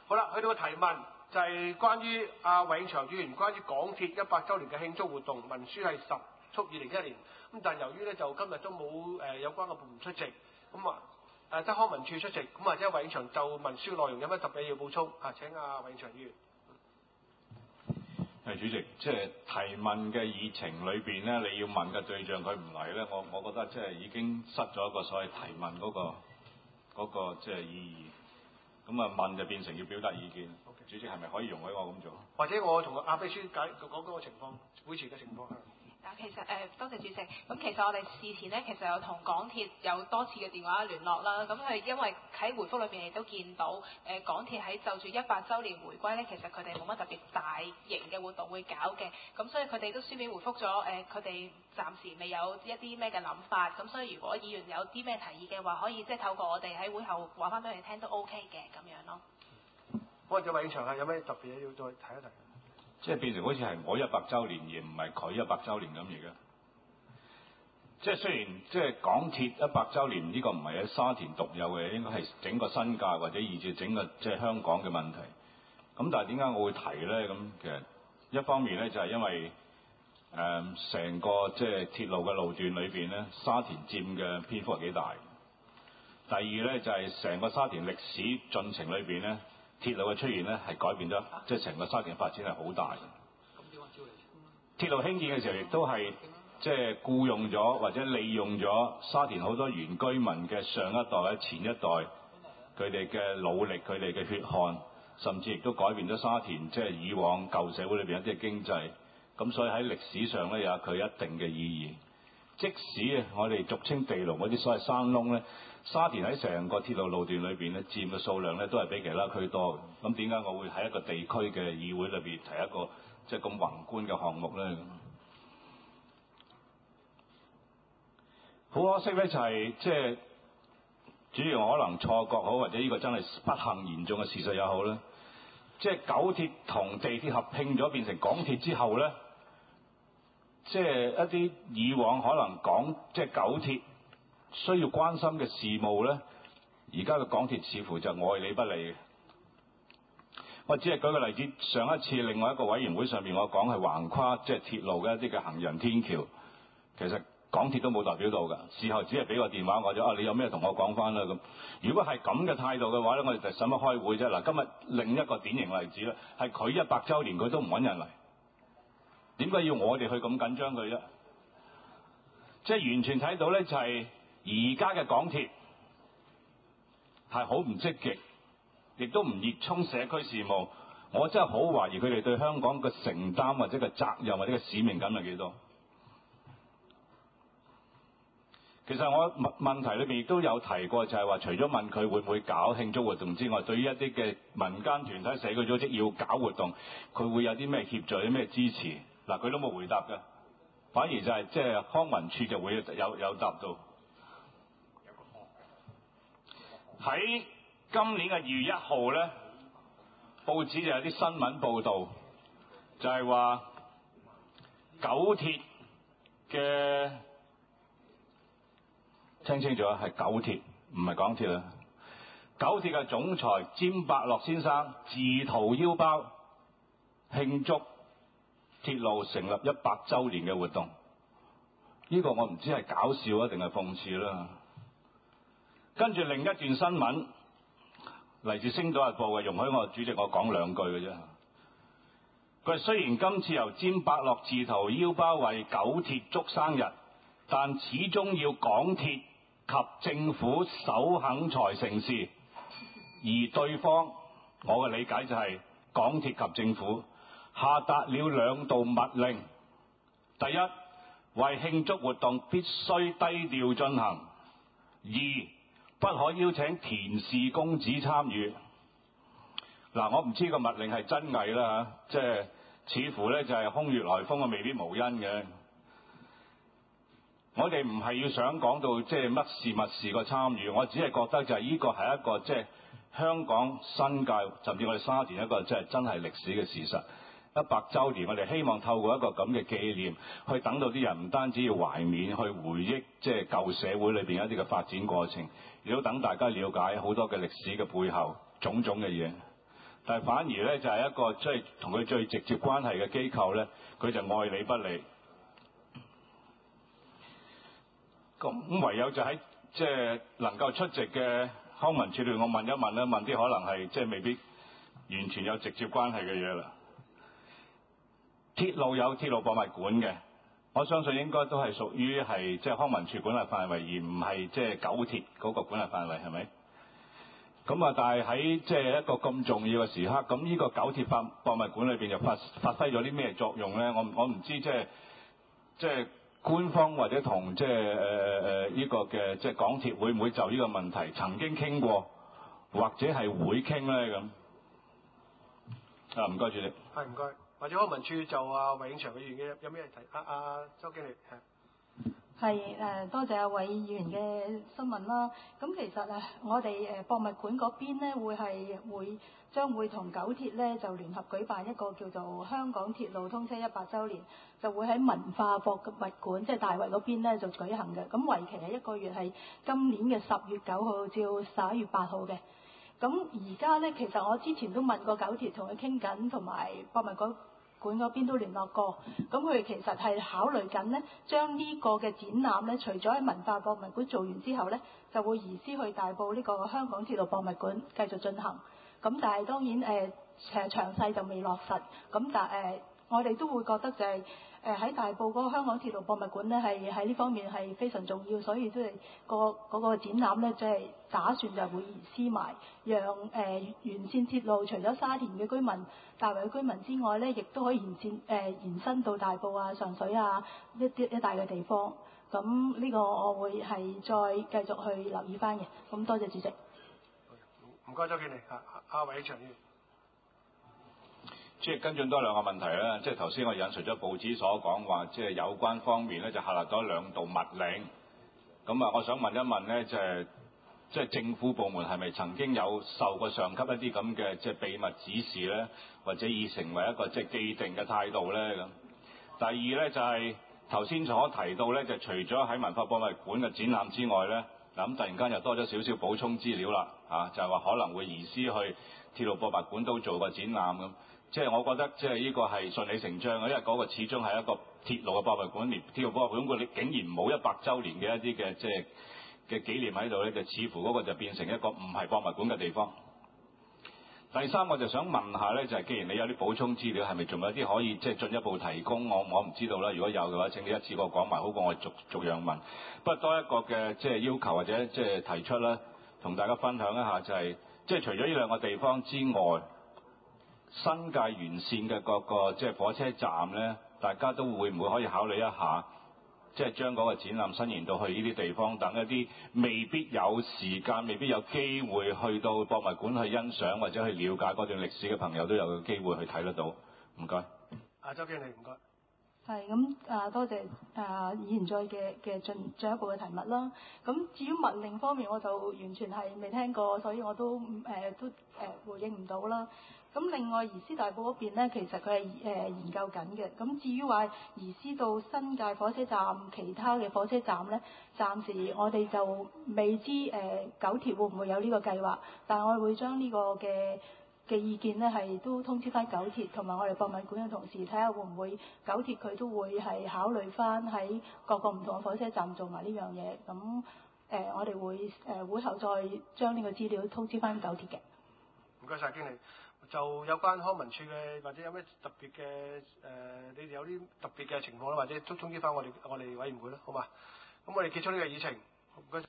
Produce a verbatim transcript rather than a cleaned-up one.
好啦，去到個提問就係關於阿韋永祥議員關於港鐵一百週年嘅慶祝活動，文書係十速二零一年，咁但係由於咧就今日都冇誒、呃、有關嘅部門出席，咁啊誒得康文署出席，咁或者韋永祥就文書內容有咩特別要補充啊？請阿韋永祥議員。 係主席，即係提問嘅議程裏邊咧，你要問嘅對象佢唔嚟咧，我我覺得即係已經失咗一個所謂提問嗰、個嗰、個即係意義。咁啊問就變成要表達意見。Okay. 主席係咪可以容許我咁做？ 或者我同阿秘書解講嗰個情況，會前嘅情況。 嗱，其實誒、呃，多謝主席。咁其實我哋事前咧，其實有同港鐵有多次嘅電話聯絡啦。咁佢因為喺回覆裏邊亦都見到，誒、呃、港鐵喺就住一百週年回歸咧，其實佢哋冇乜特別大型嘅活動會搞嘅。咁所以佢哋都書面回覆咗，誒佢哋暫時未有一啲咩嘅諗法。咁所以如果議員有啲咩提議嘅話，可以即係透過我哋喺會後話翻俾佢哋聽都 OK 嘅咁樣咯。 我哋韋永祥係有咩特別嘢要再提一提？ 即係變成好似係我一百週年而唔係佢一百週年咁而家。即係雖然即係港鐵一百週年呢個唔係喺沙田獨有嘅，應該係整個新界或者以至整個即係香港嘅問題。咁但係點解我會提咧？咁其實一方面咧就係因為誒成個即係鐵路嘅路段裏邊咧，沙田佔嘅篇幅係幾大。第二咧就係成個沙田歷史進程裏邊咧，鐵路嘅出現咧係改變咗，即係成個沙田發展係好大嘅。鐵路興建嘅時候，亦都係即係僱用咗或者利用咗沙田好多原居民嘅上一代或者前一代佢哋嘅努力、佢哋嘅血汗，甚至亦都改變咗沙田即係以往舊社會裏邊一啲嘅經濟。咁所以喺歷史上咧有佢一定嘅意義。即使我哋俗稱地牢嗰啲所謂山窿咧，沙田喺成個鐵路路段裏邊咧佔嘅數量咧都係比其他區多嘅。咁點解我會喺一個地區嘅議會裏邊提一個即係咁宏觀嘅項目咧？好可惜咧，就係即係主要可能錯覺好，或者呢個真係不幸嚴重嘅事實也好咧。即係九鐵同地鐵合併咗變成港鐵之後咧，即係一啲以往可能港即係九鐵需要關心嘅事務咧，而家嘅港鐵似乎就愛理不理嘅。我只係舉個例子，上一次另外一個委員會上面我講係橫跨即係鐵路嘅一啲嘅行人天橋，其實港鐵都冇代表到㗎。事後只係俾個電話我咗，啊你有咩同我講翻啦咁。如果係咁嘅態度嘅話咧，我哋就使乜開會啫？嗱，今日另一個典型例子咧，係佢一百週年佢都唔揾人嚟。點解要我哋去咁緊張佢啫？即係完全睇到咧，就係而家嘅港鐵係好唔積極，亦都唔熱衷社區事務。我真係好懷疑佢哋對香港嘅承擔或者個責任或者個使命感係幾多？其實我問問題裏邊亦都有提過，就係話除咗問佢會唔會搞慶祝活動之外，對於一啲嘅民間團體、社區組織要搞活動，佢會有啲咩協助、有啲咩支持？嗱，佢都冇回答㗎，反而就係即係康文署就會有有答到。喺今年嘅二月一號咧，報紙就有啲新聞報導，就係話九鐵嘅。聽清楚係九鐵，唔係港鐵啊！九鐵嘅總裁詹伯樂先生自掏腰包慶祝鐵路成立一百週年嘅活動，呢個我唔知係搞笑啊定係諷刺啦。跟住另一段新聞嚟自《星島日報》嘅，容許我主席我講兩句嘅啫。佢話雖然今次由詹伯樂自掏腰包為九鐵祝生日，但始終要港鐵及政府首肯才成事，而對方我嘅理解就係港鐵及政府下達了兩道密令：第一，為慶祝活動必須低調進行；二，不可邀請田氏公子參與。嗱，我唔知個密令係真偽啦嚇，即係似乎咧就係空穴來風啊，未必無因嘅。我哋唔係要想講到即係乜事乜事個參與，我只係覺得就係呢個係一個即係香港新界甚至我哋沙田一個即係真係歷史嘅事實。一百週年，我哋希望透過一個咁嘅紀念，去等到啲人唔單止要懷緬，去回憶即係舊社會裏邊一啲嘅發展過程，亦都等大家了解好多嘅歷史嘅背後種種嘅嘢。 但係反而咧就係、是、一個即係同佢最直接關係嘅機構咧，佢就愛理不理。咁唯有就喺即係能夠出席嘅康文署裏，我問一問啦，問啲可能係即係未必完全有直接關係嘅嘢啦。鐵路有鐵路博物館嘅，我相信應該都係屬於係即係康文署管轄範圍，而唔係即係九鐵嗰個管轄範圍，係咪？咁啊，但係喺即係一個咁重要嘅時刻，咁呢個九鐵博博物館裏邊就發發揮咗啲咩作用咧？我我唔知即係即係官方或者同即係誒誒呢個嘅即係港鐵會唔會就呢個問題曾經傾過，或者係會傾咧咁？啊，唔該主席。 係唔該。或者康文署就啊韋永祥嘅議員嘅有咩提？啊啊周經理係。 係誒，多謝阿韋議員嘅詢問啦。咁其實誒，我哋誒博物館嗰邊咧，會係會將會同九鐵咧就聯合舉辦一個叫做香港鐵路通車一百週年，就會喺文化博物館，即係大圍嗰邊咧就舉行嘅。咁為期係一個月，係今年嘅十月九號至十一月八號嘅。咁而家咧，其實我之前都問過九鐵，同佢傾緊，同埋博物館館嗰邊都聯絡過，咁佢哋其實係考慮緊呢，將呢個嘅展覽呢，除咗喺文化博物館做完之後呢，就會移師去大埔呢個香港鐵路博物館繼續進行。咁但係當然誒誒詳細就未落實。咁但係誒、呃、我哋都會覺得就係誒喺大埔嗰個香港鐵路博物館呢，係喺呢方面係非常重要，所以即係個嗰個展覽呢，即係打算就會移師埋，讓誒、呃、沿線鐵路除咗沙田嘅居民、大圍嘅居民之外呢，亦都可以延線誒、呃、延伸到大埔啊、上水啊一啲一帶嘅地方。咁呢個我會係再繼續去留意翻嘅。咁多謝主席。 唔該周經理啊，阿韋永祥議員。 即係跟進多兩個問題啦，即係頭先我引述咗報紙所講話，即係有關方面咧就下達咗兩道密令。咁啊，我想問一問咧，就係即係政府部門係咪曾經有受過上級一啲咁嘅即係秘密指示咧，或者已成為一個即係既定嘅態度咧咁？第二咧就係頭先所提到咧，就除咗喺文化博物館嘅展覽之外咧，嗱咁突然間又多咗少少補充資料啦，啊就係話可能會移師去鐵路博物館都做個展覽咁。即係我覺得，即係呢個係順理成章嘅，因為嗰個始終係一個鐵路嘅博物館，連鐵路博物館佢竟然冇一百週年嘅一啲嘅即係嘅紀念喺度咧，就似乎嗰個就變成一個唔係博物館嘅地方。第三，我就想問下咧，就係、是、既然你有啲補充資料，係咪仲有啲可以即係進一步提供？我我唔知道啦。如果有嘅話，請你一次過講埋，好過我逐逐樣問。不過多一個嘅即係要求或者即係提出啦，同大家分享一下就係、是，即係除咗呢兩個地方之外。新界沿線嘅各個即係火車站咧，大家都會唔會可以考慮一下，即係將嗰個展覽伸延到去呢啲地方，等一啲未必有時間、未必有機會去到博物館去欣賞或者去了解嗰段歷史嘅朋友都有個機會去睇得到。唔該。 阿周經理，唔該。 係咁啊，多謝啊議員再嘅嘅進進一步嘅提問啦。咁至於密令方面，我就完全係未聽過，所以我都誒、呃、都誒、呃、回應唔到啦。咁另外移師大埔嗰邊咧，其實佢係誒研究緊嘅。咁至於話移師到新界火車站其他嘅火車站咧，暫時我哋就未知誒、呃、九鐵會唔會有呢個計劃，但係我哋會將呢個嘅嘅意見咧係都通知翻九鐵同埋我哋博物館嘅同事，睇下會唔會九鐵佢都會係考慮翻喺各個唔同嘅火車站做埋呢樣嘢。咁誒、呃、我哋會誒、呃、會後再將呢個資料通知翻九鐵嘅。 唔該晒經理。就有關康文署嘅或者有咩特別嘅誒、呃，你哋有啲特別嘅情況啦，或者都通知翻我哋我哋委員會啦，好嘛？咁我哋結束呢個議程，唔該。